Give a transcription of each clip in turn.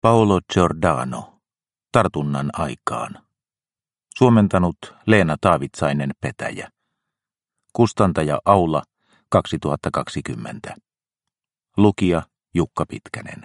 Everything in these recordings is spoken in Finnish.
Paolo Giordano. Tartunnan aikaan. Suomentanut Leena Taavitsainen Petäjä. Kustantaja Aula 2020. Lukija Jukka Pitkänen.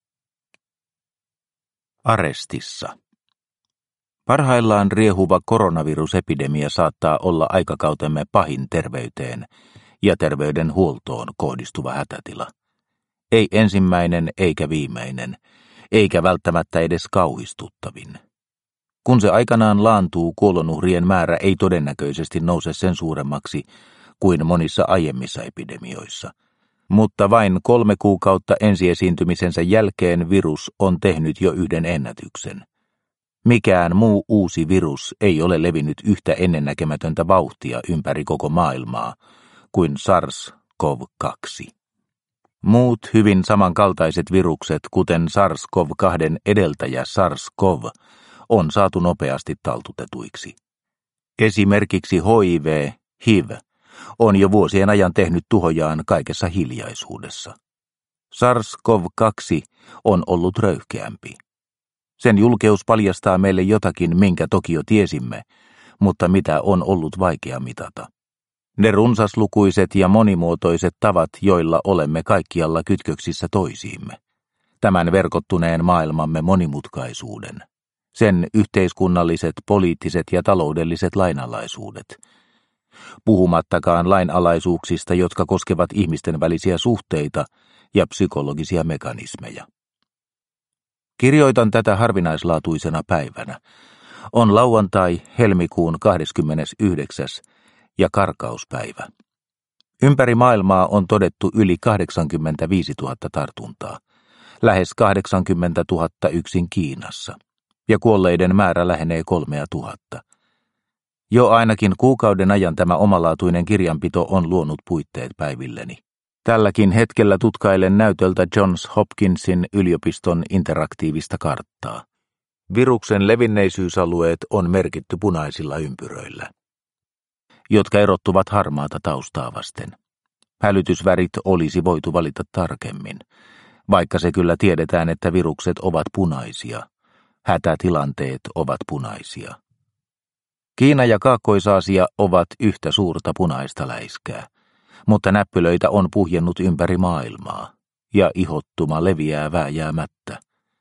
Arestissa. Parhaillaan riehuva koronavirusepidemia saattaa olla aikakautemme pahin terveyteen ja terveydenhuoltoon kohdistuva hätätila. Ei ensimmäinen eikä viimeinen, eikä välttämättä edes kauhistuttavin. Kun se aikanaan laantuu, kuolonuhrien määrä ei todennäköisesti nouse sen suuremmaksi kuin monissa aiemmissa epidemioissa. Mutta vain 3 kuukautta ensiesiintymisensä jälkeen virus on tehnyt jo yhden ennätyksen. Mikään muu uusi virus ei ole levinnyt yhtä ennennäkemätöntä vauhtia ympäri koko maailmaa kuin SARS-CoV-2. Muut hyvin samankaltaiset virukset, kuten SARS-CoV-2 edeltäjä SARS-CoV, on saatu nopeasti taltutetuiksi. Esimerkiksi HIV on jo vuosien ajan tehnyt tuhojaan kaikessa hiljaisuudessa. SARS-CoV-2 on ollut röyhkeämpi. Sen julkeus paljastaa meille jotakin, minkä toki jo tiesimme, mutta mitä on ollut vaikea mitata. Ne runsaslukuiset ja monimuotoiset tavat, joilla olemme kaikkialla kytköksissä toisiimme. Tämän verkottuneen maailmamme monimutkaisuuden. Sen yhteiskunnalliset, poliittiset ja taloudelliset lainalaisuudet. Puhumattakaan lainalaisuuksista, jotka koskevat ihmisten välisiä suhteita ja psykologisia mekanismeja. Kirjoitan tätä harvinaislaatuisena päivänä. On lauantai, helmikuun 29. ja karkauspäivä. Ympäri maailmaa on todettu yli 85 000 tartuntaa, lähes 80 000 yksin Kiinassa, ja kuolleiden määrä lähenee 3 000. Jo ainakin kuukauden ajan tämä omalaatuinen kirjanpito on luonut puitteet päivilleni. Tälläkin hetkellä tutkailen näytöltä Johns Hopkinsin yliopiston interaktiivista karttaa. Viruksen levinneisyysalueet on merkitty punaisilla ympyröillä, jotka erottuvat harmaata taustaa vasten. Hälytysvärit olisi voitu valita tarkemmin, vaikka se kyllä tiedetään, että virukset ovat punaisia. Hätätilanteet ovat punaisia. Kiina ja Kaakkois-Aasia ovat yhtä suurta punaista läiskää, mutta näppylöitä on puhjennut ympäri maailmaa, ja ihottuma leviää vääjäämättä.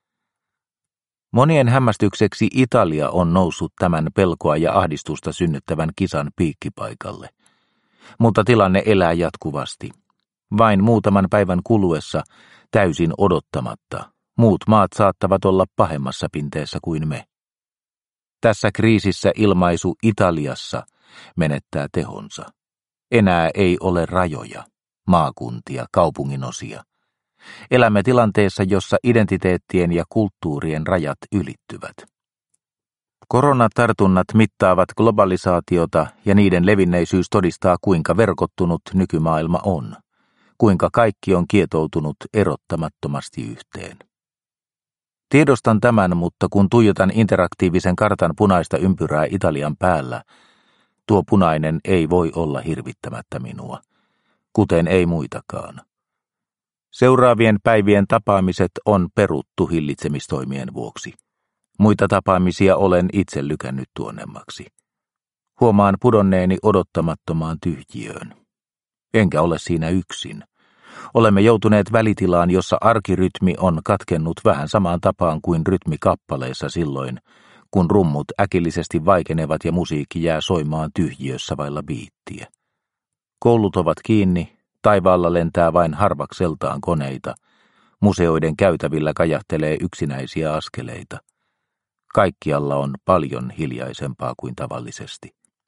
Monien hämmästykseksi Italia on noussut tämän pelkoa ja ahdistusta synnyttävän kisan piikkipaikalle. Mutta tilanne elää jatkuvasti. Vain muutaman päivän kuluessa, täysin odottamatta, muut maat saattavat olla pahemmassa pinteessä kuin me. Tässä kriisissä ilmaisu Italiassa menettää tehonsa. Enää ei ole rajoja, maakuntia, kaupunginosia. Elämme tilanteessa, jossa identiteettien ja kulttuurien rajat ylittyvät. Koronatartunnat mittaavat globalisaatiota ja niiden levinneisyys todistaa, kuinka verkottunut nykymaailma on, kuinka kaikki on kietoutunut erottamattomasti yhteen. Tiedostan tämän, mutta kun tuijotan interaktiivisen kartan punaista ympyrää Italian päällä, tuo punainen ei voi olla hirvittämättä minua, kuten ei muitakaan. Seuraavien päivien tapaamiset on peruttu hillitsemistoimien vuoksi. Muita tapaamisia olen itse lykännyt tuonnemmaksi. Huomaan pudonneeni odottamattomaan tyhjiöön. Enkä ole siinä yksin. Olemme joutuneet välitilaan, jossa arkirytmi on katkennut vähän samaan tapaan kuin rytmikappaleissa silloin, kun rummut äkillisesti vaikenevat ja musiikki jää soimaan tyhjiössä vailla biittiä. Koulut ovat kiinni, taivaalla lentää vain harvakseltaan koneita, museoiden käytävillä kajahtelee yksinäisiä askeleita. Kaikkialla on paljon hiljaisempaa kuin tavallisesti.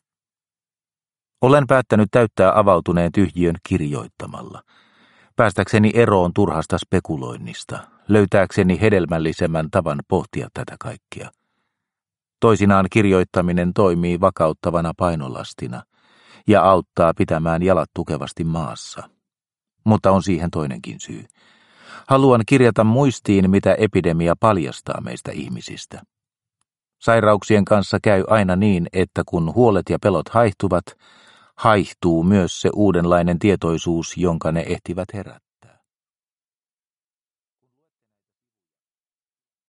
Olen päättänyt täyttää avautuneen tyhjiön kirjoittamalla, päästäkseni eroon turhasta spekuloinnista, löytääkseni hedelmällisemmän tavan pohtia tätä kaikkea. Toisinaan kirjoittaminen toimii vakauttavana painolastina ja auttaa pitämään jalat tukevasti maassa. Mutta on siihen toinenkin syy. Haluan kirjata muistiin, mitä epidemia paljastaa meistä ihmisistä. Sairauksien kanssa käy aina niin, että kun huolet ja pelot haihtuvat, haihtuu myös se uudenlainen tietoisuus, jonka ne ehtivät herätä.